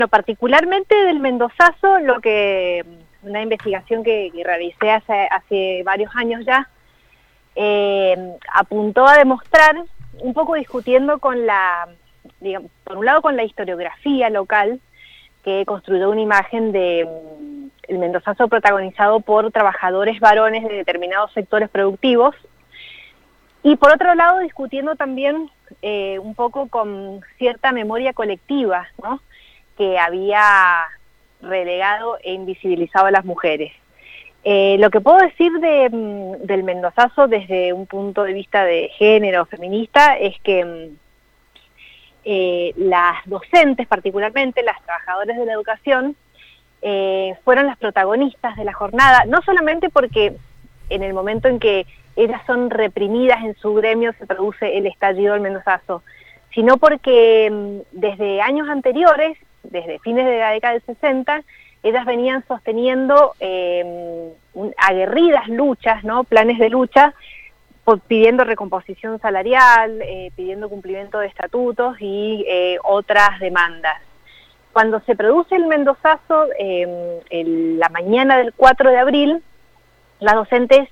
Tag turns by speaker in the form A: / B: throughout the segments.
A: Bueno, particularmente del Mendozazo, una investigación que realicé hace varios años ya, apuntó a demostrar, un poco discutiendo digamos, por un lado con la historiografía local, que construyó una imagen de el Mendozazo protagonizado por trabajadores varones de determinados sectores productivos, y por otro lado discutiendo también un poco con cierta memoria colectiva, ¿no?, que había relegado e invisibilizado a las mujeres. Lo que puedo decir del Mendozazo desde un punto de vista de género feminista es que las docentes, particularmente las trabajadoras de la educación, fueron las protagonistas de la jornada, no solamente porque en el momento en que ellas son reprimidas en su gremio se produce el estallido del Mendozazo, sino porque desde años anteriores, desde fines de la década del 60, ellas venían sosteniendo aguerridas luchas, ¿no?, planes de lucha, pidiendo recomposición salarial, pidiendo cumplimiento de estatutos y otras demandas. Cuando se produce el Mendozazo, la mañana del 4 de abril, las docentes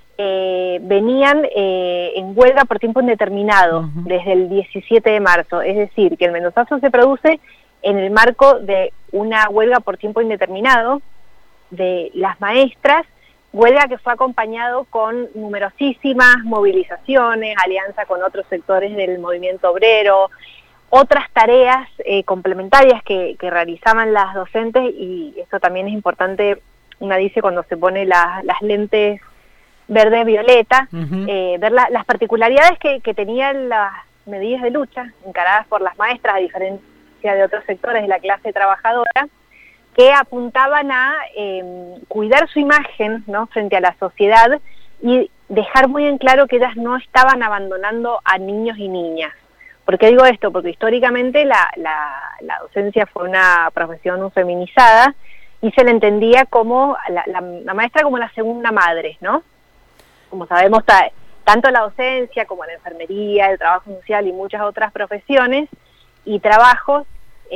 A: venían en huelga por tiempo indeterminado desde el 17 de marzo, es decir, que el Mendozazo se produce en el marco de una huelga por tiempo indeterminado de las maestras, huelga que fue acompañado con numerosísimas movilizaciones, alianza con otros sectores del movimiento obrero, otras tareas complementarias que realizaban las docentes, y esto también es importante, una dice cuando se pone las lentes verde-violeta, ver las particularidades que tenían las medidas de lucha encaradas por las maestras, a diferencia de otros sectores de la clase trabajadora, que apuntaban a cuidar su imagen, ¿no?, frente a la sociedad y dejar muy en claro que ellas no estaban abandonando a niños y niñas. ¿Por qué digo esto? Porque históricamente la docencia fue una profesión feminizada y se le entendía como la maestra como la segunda madre, ¿no? Como sabemos, tanto la docencia como la enfermería, el trabajo social y muchas otras profesiones y trabajos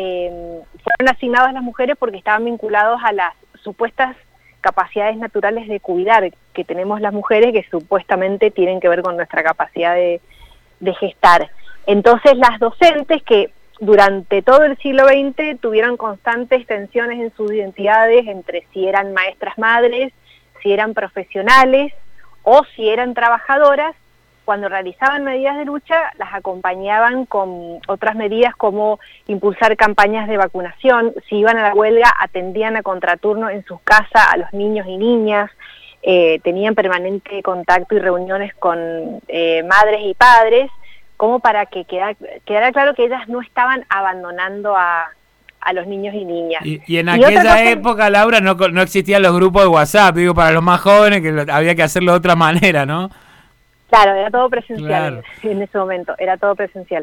A: fueron asignados a las mujeres porque estaban vinculados a las supuestas capacidades naturales de cuidar que tenemos las mujeres, que supuestamente tienen que ver con nuestra capacidad de gestar. Entonces las docentes, que durante todo el siglo XX tuvieron constantes tensiones en sus identidades entre si eran maestras madres, si eran profesionales o si eran trabajadoras, cuando realizaban medidas de lucha las acompañaban con otras medidas como impulsar campañas de vacunación. Si iban a la huelga, atendían a contraturno en sus casas a los niños y niñas, tenían permanente contacto y reuniones con madres y padres, como para que quedara claro que ellas no estaban abandonando a los niños y niñas.
B: Y en aquella época, Laura, no existían los grupos de WhatsApp, digo, para los más jóvenes, que había que hacerlo de otra manera, ¿no?
A: Claro, era todo presencial.
B: Claro.
A: En ese momento, era todo presencial.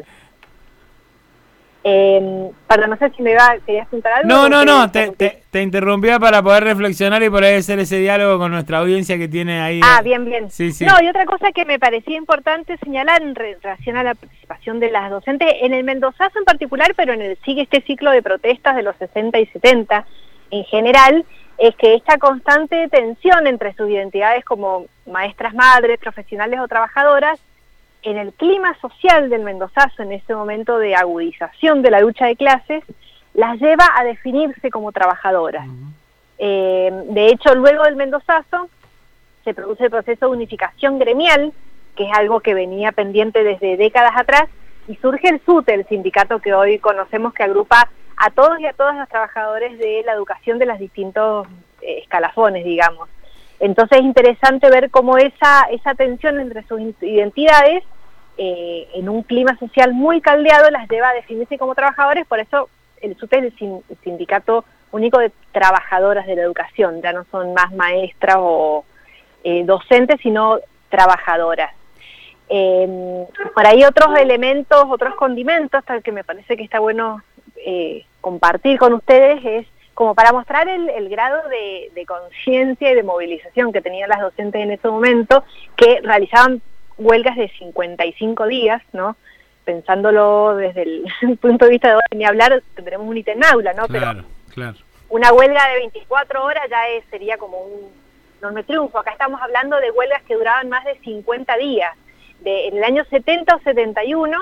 A: Perdón, no sé si querías preguntar algo.
B: No, te interrumpía para poder reflexionar y poder hacer ese diálogo con nuestra audiencia que tiene ahí.
A: Bien.
B: Sí.
A: No, y otra cosa que me parecía importante señalar en relación a la participación de las docentes, en el Mendozazo en particular, pero sigue este ciclo de protestas de los 60 y 70 en general, es que esta constante tensión entre sus identidades como maestras madres, profesionales o trabajadoras, en el clima social del Mendozazo, en ese momento de agudización de la lucha de clases, las lleva a definirse como trabajadoras. De hecho, luego del Mendozazo se produce el proceso de unificación gremial, que es algo que venía pendiente desde décadas atrás, y surge el SUTE, el sindicato que hoy conocemos, que agrupa a todos y a todas los trabajadores de la educación de los distintos escalafones, digamos. Entonces es interesante ver cómo esa tensión entre sus identidades, en un clima social muy caldeado, las lleva a definirse como trabajadores. Por eso el SUTE es el sindicato único de trabajadoras de la educación, ya no son más maestras o docentes, sino trabajadoras. Por ahí otros elementos, otros condimentos, tal que me parece que está bueno compartir con ustedes, es como para mostrar el grado de conciencia y de movilización que tenían las docentes en ese momento, que realizaban huelgas de 55 días, ¿no? pensándolo desde el punto de vista de hoy, ni hablar, tendremos un ítem aula, ¿no?
B: Claro,
A: Pero
B: claro.
A: una huelga de 24 horas ya sería como un enorme triunfo. Acá estamos hablando de huelgas que duraban más de 50 días. En el año 70 o 71,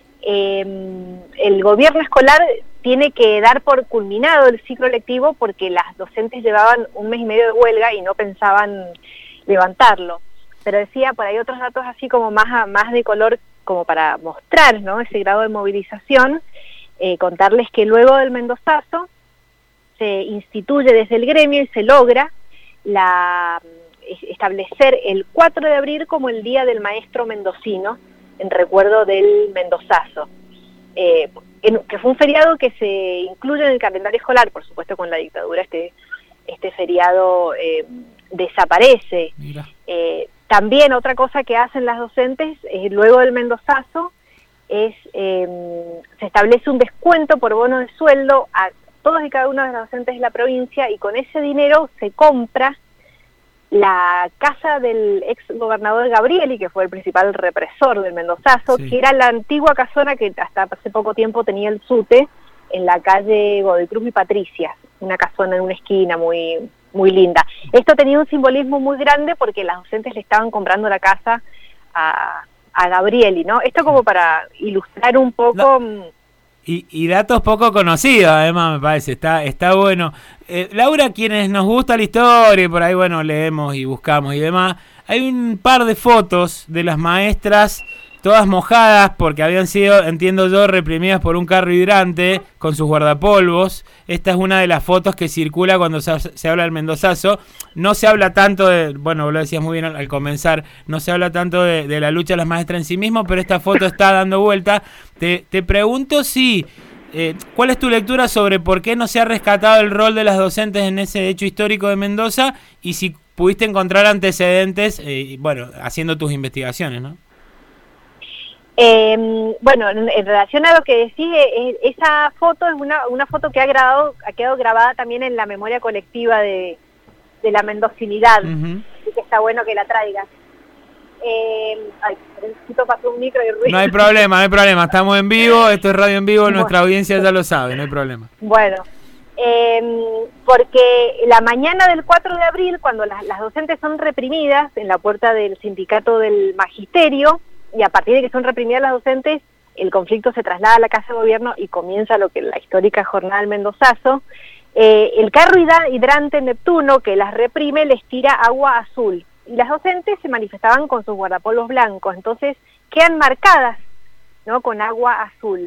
A: el gobierno escolar tiene que dar por culminado el ciclo lectivo porque las docentes llevaban un mes y medio de huelga y no pensaban levantarlo. Pero decía, por ahí otros datos así como más de color, como para mostrar, ¿no?, ese grado de movilización, contarles que luego del Mendozazo se instituye desde el gremio y se logra establecer el 4 de abril como el Día del Maestro Mendocino, en recuerdo del Mendozazo, que fue un feriado que se incluye en el calendario escolar. Por supuesto, con la dictadura este feriado desaparece. También otra cosa que hacen las docentes luego del Mendozazo es se establece un descuento por bono de sueldo a todos y cada uno de los docentes de la provincia, y con ese dinero se compra la casa del ex gobernador Gabrieli, que fue el principal represor del Mendozazo, sí, que era la antigua casona que hasta hace poco tiempo tenía el SUTE en la calle Godoy Cruz y Patricias, una casona en una esquina muy linda. Esto tenía un simbolismo muy grande porque las docentes le estaban comprando la casa a Gabrieli, ¿no? Esto como para ilustrar un poco...
B: Y datos poco conocidos, además, me parece, está bueno. Laura, quienes nos gusta la historia, y por ahí, bueno, leemos y buscamos y demás, hay un par de fotos de las maestras, todas mojadas, porque habían sido, entiendo yo, reprimidas por un carro hidrante con sus guardapolvos. Esta es una de las fotos que circula cuando se habla del Mendozazo. No se habla tanto de, bueno, vos lo decías muy bien al comenzar, no se habla tanto de la lucha de las maestras en sí mismo, pero esta foto está dando vuelta. Te pregunto si, ¿cuál es tu lectura sobre por qué no se ha rescatado el rol de las docentes en ese hecho histórico de Mendoza, y si pudiste encontrar antecedentes, bueno, haciendo tus investigaciones, ¿no?
A: Bueno, en relación a lo que decís, esa foto es una foto que ha quedado grabada también en la memoria colectiva de la mendocinidad, así que está bueno que la traigas. Necesito pasar un micro y ruido.
B: No hay problema, estamos en vivo, esto es radio en vivo, nuestra audiencia ya lo sabe, no hay problema.
A: Bueno, porque la mañana del 4 de abril, cuando las docentes son reprimidas en la puerta del sindicato del magisterio, y a partir de que son reprimidas las docentes, el conflicto se traslada a la Casa de Gobierno y comienza lo que la histórica jornada del Mendozazo. El carro hidrante Neptuno, que las reprime, les tira agua azul, y las docentes se manifestaban con sus guardapolvos blancos, entonces quedan marcadas, ¿no?, con agua azul.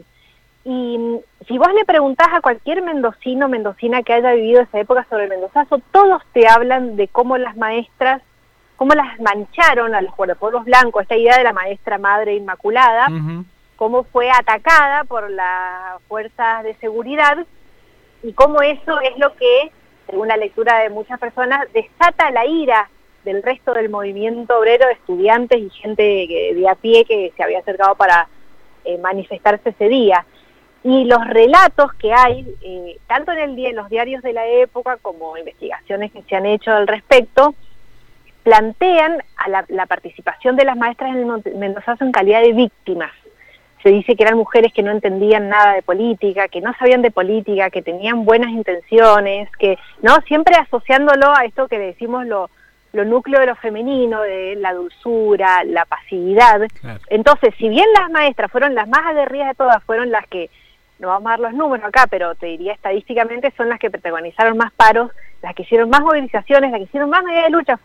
A: Y si vos le preguntás a cualquier mendocino, mendocina que haya vivido esa época sobre el Mendozazo, todos te hablan de cómo las maestras, cómo las mancharon a los guardapolvos blancos, esta idea de la maestra madre inmaculada, cómo fue atacada por las fuerzas de seguridad, y cómo eso es lo que, según la lectura de muchas personas, desata la ira del resto del movimiento obrero, de estudiantes y gente de a pie que se había acercado para manifestarse ese día. Y los relatos que hay, tanto en los diarios de la época como investigaciones que se han hecho al respecto, plantean a la participación de las maestras en el Mendozazo en calidad de víctimas. Se dice que eran mujeres que no entendían nada de política, que no sabían de política, que tenían buenas intenciones, que no, siempre asociándolo a esto que decimos lo núcleo de lo femenino, de la dulzura, la pasividad. Claro. Entonces, si bien las maestras fueron las más aguerridas de todas, fueron las que, no vamos a dar los números acá, pero te diría estadísticamente, son las que protagonizaron más paros, las que hicieron más movilizaciones, las que hicieron más medidas de lucha,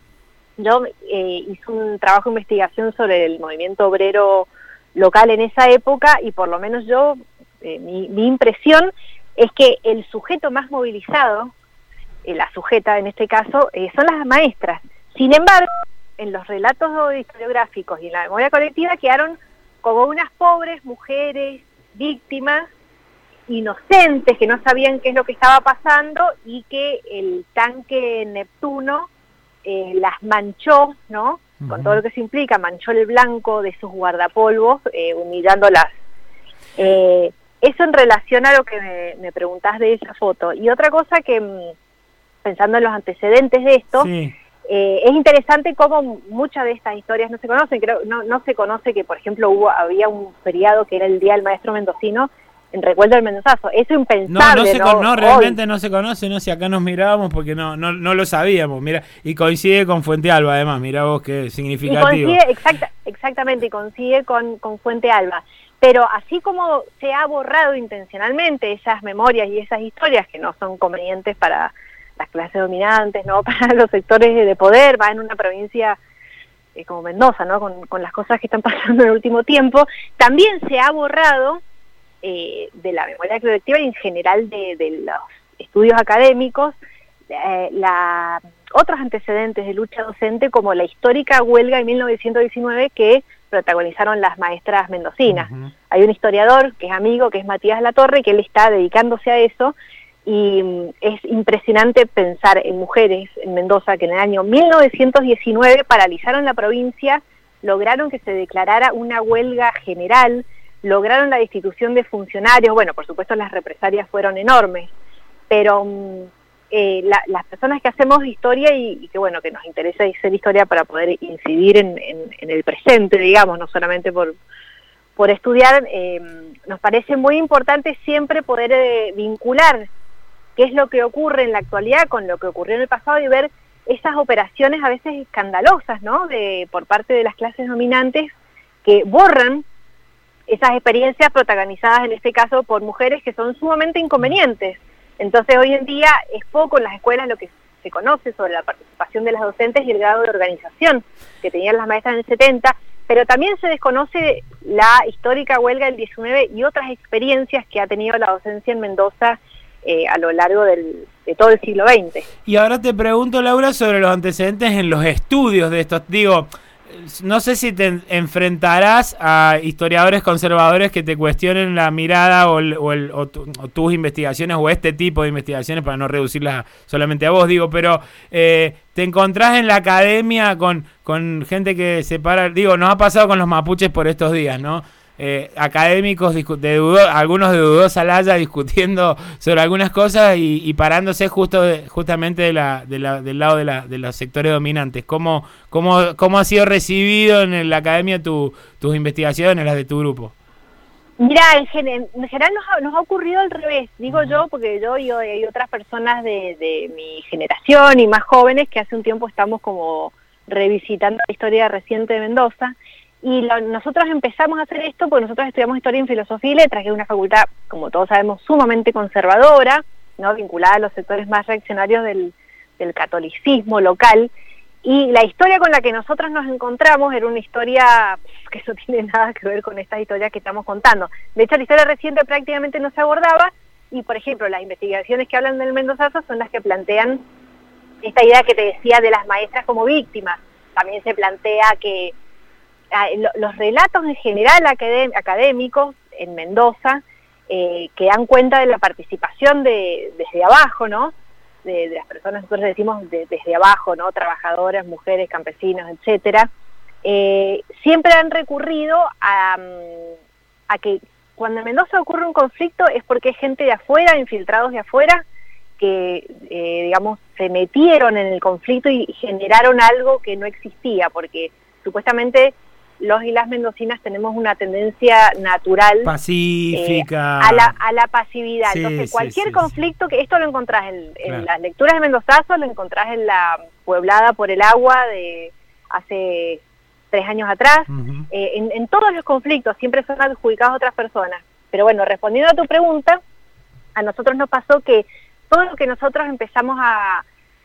A: yo hice un trabajo de investigación sobre el movimiento obrero local en esa época, y por lo menos yo, mi impresión es que el sujeto más movilizado, la sujeta en este caso, son las maestras. Sin embargo, en los relatos historiográficos y en la memoria colectiva quedaron como unas pobres mujeres, víctimas, inocentes, que no sabían qué es lo que estaba pasando, y que el tanque Neptuno las manchó, ¿no? Con todo lo que se implica, manchó el blanco de sus guardapolvos, humillándolas. Eso en relación a lo que me preguntás de esa foto. Y otra cosa que, pensando en los antecedentes de esto, sí, Es interesante cómo muchas de estas historias no se conocen. Creo no se conoce que, por ejemplo, había un feriado que era el Día del Maestro Mendocino en recuerdo del Mendozazo. Eso es impensable,
B: no, realmente no se conoce, no, si acá nos mirábamos porque no lo sabíamos, mira, y coincide con Fuente Alba además, mirá vos qué significativo.
A: Y coincide, exactamente, y coincide con Fuente Alba. Pero así como se ha borrado intencionalmente esas memorias y esas historias que no son convenientes para las clases dominantes, no para los sectores de poder, va en una provincia como Mendoza, ¿no? Con las cosas que están pasando en el último tiempo, también se ha borrado de la memoria colectiva y en general de los estudios académicos otros antecedentes de lucha docente, como la histórica huelga de 1919 que protagonizaron las maestras mendocinas. Hay un historiador que es amigo, que es Matías Latorre, que él está dedicándose a eso, y es impresionante pensar en mujeres en Mendoza que en el año 1919 paralizaron la provincia, lograron que se declarara una huelga general, lograron la destitución de funcionarios. Bueno, por supuesto las represalias fueron enormes, pero las personas que hacemos historia y que bueno, que nos interesa hacer historia para poder incidir en el presente, digamos, no solamente por estudiar, nos parece muy importante siempre poder vincular qué es lo que ocurre en la actualidad con lo que ocurrió en el pasado y ver esas operaciones a veces escandalosas, ¿no? Por parte de las clases dominantes que borran esas experiencias protagonizadas en este caso por mujeres que son sumamente inconvenientes. Entonces hoy en día es poco en las escuelas lo que se conoce sobre la participación de las docentes y el grado de organización que tenían las maestras en el 70, pero también se desconoce la histórica huelga del 19 y otras experiencias que ha tenido la docencia en Mendoza a lo largo de todo el siglo XX.
B: Y ahora te pregunto, Laura, sobre los antecedentes en los estudios de estos. Digo, no sé si te enfrentarás a historiadores conservadores que te cuestionen la mirada o tus investigaciones o este tipo de investigaciones, para no reducirlas solamente a vos, digo, pero te encontrás en la academia con gente que separa, digo, nos ha pasado con los mapuches por estos días, ¿no? Académicos algunos de dudosa laya discutiendo sobre algunas cosas y parándose justamente del lado de los sectores dominantes. ¿Cómo ha sido recibido en la academia tus investigaciones, las de tu grupo?
A: Mira, en general nos ha ocurrido al revés, digo yo, porque yo y otras personas de mi generación y más jóvenes que hace un tiempo estamos como revisitando la historia reciente de Mendoza. Y nosotros empezamos a hacer esto porque nosotros estudiamos Historia en Filosofía y Letras, que es una facultad, como todos sabemos, sumamente conservadora, ¿no? Vinculada a los sectores más reaccionarios del catolicismo local. Y la historia con la que nosotros nos encontramos era una historia que no tiene nada que ver con estas historias que estamos contando. De hecho, la historia reciente prácticamente no se abordaba y, por ejemplo, las investigaciones que hablan del Mendozazo son las que plantean esta idea que te decía de las maestras como víctimas. También se plantea que los relatos en general académicos en Mendoza que dan cuenta de la participación desde abajo, ¿no? De las personas, nosotros decimos desde abajo, ¿no? Trabajadoras, mujeres, campesinos, etcétera, siempre han recurrido a que cuando en Mendoza ocurre un conflicto es porque hay gente de afuera, infiltrados de afuera, que digamos se metieron en el conflicto y generaron algo que no existía, porque supuestamente los y las mendocinas tenemos una tendencia natural
B: pacífica
A: a la pasividad. Sí, entonces cualquier conflicto, que esto lo encontrás en las lecturas de Mendozazo, lo encontrás en la Pueblada por el Agua de hace 3 años atrás, en todos los conflictos siempre son adjudicados a otras personas. Pero bueno, respondiendo a tu pregunta, a nosotros nos pasó que todo lo que nosotros empezamos a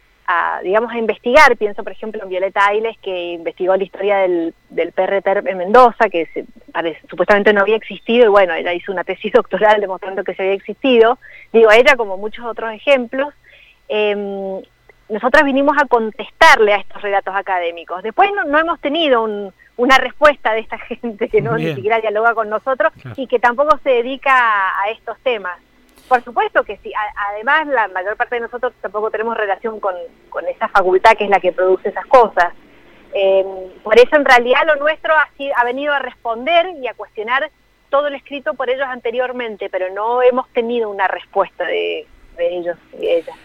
A: investigar, pienso por ejemplo en Violeta Ailes, que investigó la historia del PRT en Mendoza, que supuestamente no había existido, y bueno, ella hizo una tesis doctoral demostrando que se había existido. Digo, ella, como muchos otros ejemplos, nosotros vinimos a contestarle a estos relatos académicos. Después no hemos tenido una respuesta de esta gente que no ni siquiera dialoga con nosotros, claro, y que tampoco se dedica a estos temas. Por supuesto que sí, además la mayor parte de nosotros tampoco tenemos relación con esa facultad que es la que produce esas cosas. Por eso en realidad lo nuestro ha venido a responder y a cuestionar todo lo escrito por ellos anteriormente, pero no hemos tenido una respuesta de ellos y de ellas.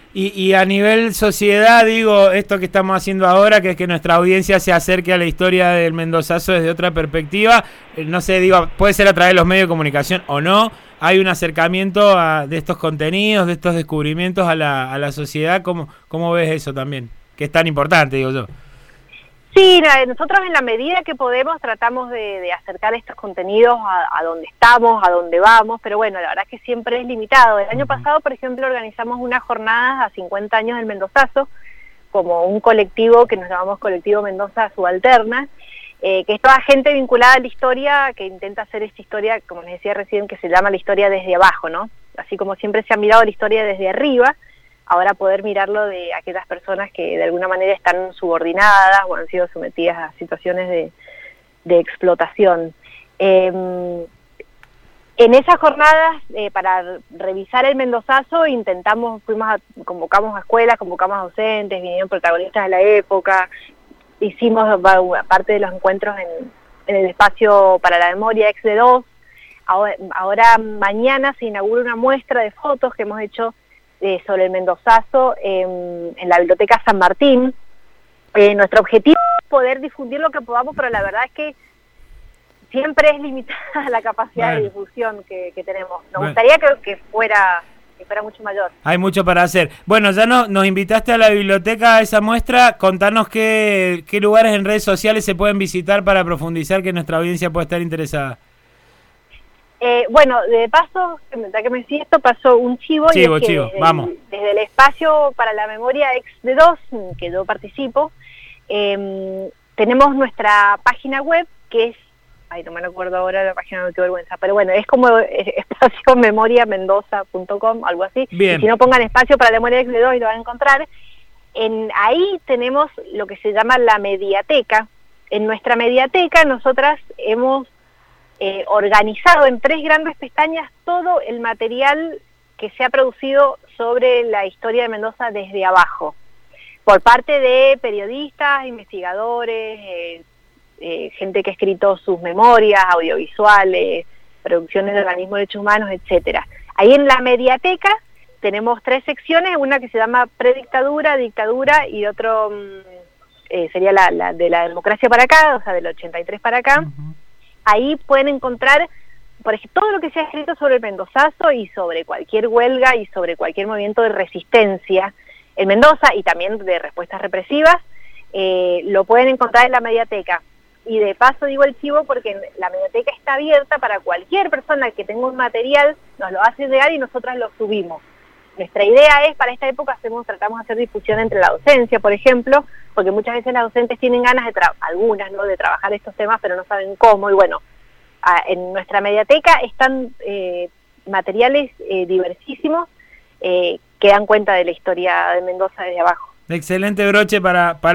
B: Y a nivel sociedad, digo, esto que estamos haciendo ahora, que es que nuestra audiencia se acerque a la historia del mendozazo desde otra perspectiva, no sé, digo, puede ser a través de los medios de comunicación o no, hay un acercamiento de estos contenidos, de estos descubrimientos a la sociedad. ¿Cómo ves eso también? Que es tan importante, digo yo.
A: Sí, nosotros en la medida que podemos tratamos de acercar estos contenidos a donde estamos, a donde vamos, pero bueno, la verdad es que siempre es limitado. El año pasado, por ejemplo, organizamos unas jornadas a 50 años del Mendozazo, como un colectivo que nos llamamos Colectivo Mendoza Subalterna, que es toda gente vinculada a la historia, que intenta hacer esta historia, como les decía recién, que se llama la historia desde abajo, ¿no? Así como siempre se ha mirado la historia desde arriba, ahora poder mirarlo de aquellas personas que de alguna manera están subordinadas o han sido sometidas a situaciones de explotación. En esas jornadas, para revisar el Mendozazo, convocamos a escuelas, convocamos a docentes, vinieron protagonistas de la época, hicimos parte de los encuentros en el espacio para la memoria ex-D2. Ahora mañana se inaugura una muestra de fotos que hemos hecho sobre el Mendozazo en la Biblioteca San Martín. Nuestro objetivo es poder difundir lo que podamos, pero la verdad es que siempre es limitada la capacidad de difusión que tenemos. Nos gustaría que fuera mucho mayor.
B: Hay mucho para hacer. Bueno, ya nos invitaste a la biblioteca, a esa muestra. Contanos qué lugares en redes sociales se pueden visitar para profundizar, que nuestra audiencia puede estar interesada.
A: Bueno, de paso, ya que me decís esto, pasó un chivo.
B: Vamos.
A: Desde el espacio para la memoria ex-D2, que yo participo, tenemos nuestra página web, que es, no me acuerdo ahora la página, no, qué vergüenza, pero bueno, es como espacio memoriamendoza.com, algo así.
B: Bien.
A: Y si no, pongan espacio para la memoria ex-D2 y lo van a encontrar. Ahí tenemos lo que se llama la mediateca. En nuestra mediateca nosotras hemos organizado en 3 grandes pestañas todo el material que se ha producido sobre la historia de Mendoza desde abajo, por parte de periodistas, investigadores, gente que ha escrito sus memorias, audiovisuales, producciones de organismos de derechos humanos, etcétera. Ahí en la mediateca tenemos 3 secciones, una que se llama predictadura, dictadura, y otro sería la de la democracia para acá, o sea, del 83 para acá. Uh-huh. Ahí pueden encontrar, por ejemplo, todo lo que se ha escrito sobre el Mendozazo y sobre cualquier huelga y sobre cualquier movimiento de resistencia en Mendoza y también de respuestas represivas, lo pueden encontrar en la mediateca. Y de paso digo el chivo porque la mediateca está abierta para cualquier persona que tenga un material, nos lo hace llegar y nosotras lo subimos. Nuestra idea es, para esta época tratamos de hacer difusión entre la docencia, por ejemplo, porque muchas veces las docentes tienen ganas algunas, ¿no?, de trabajar estos temas, pero no saben cómo, y bueno, en nuestra mediateca están materiales diversísimos que dan cuenta de la historia de Mendoza desde abajo.
B: Excelente broche para